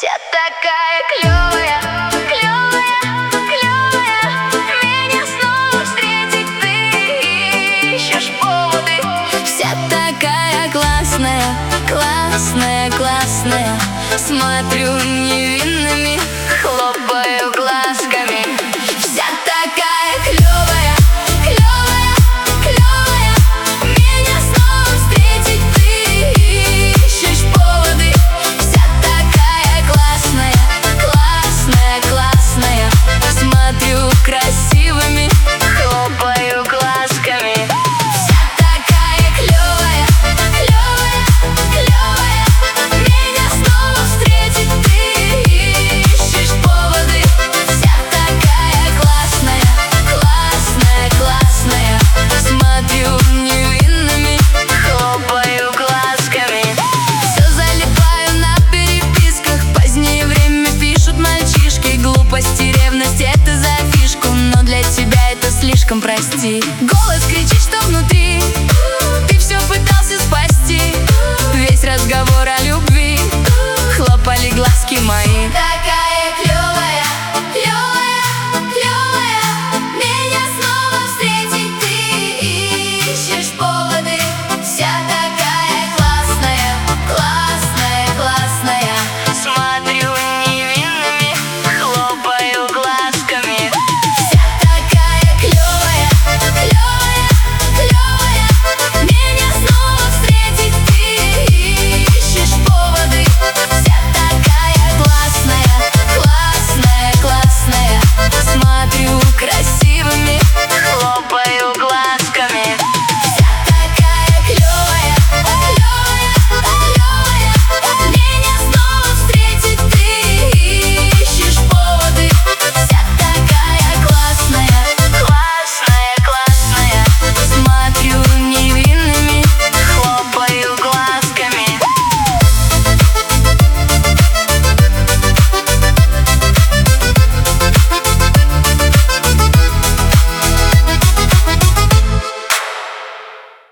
Вся такая клёвая, клёвая, клёвая. Меня снова встретить ты ищешь поводы. Вся такая классная, классная, классная. Смотрю невинными, хлопаю глазками. Вся такая клёвая, клёвая, клёвая. Меня снова встретить ты ищешь поводы. Вся такая классная, классная, классная. Смотрю красивыми, хлопаю глазками. Вся такая клёвая, клёвая, клёвая. Меня снова встретить ты ищешь поводы. Вся такая классная, классная, классная. Смотрю невинными, хлопаю глазками. Все залипаю на переписках. Позднее время пишут мальчишки. Глупость и ревность — это за фишку, но для тебя это слишком, прости.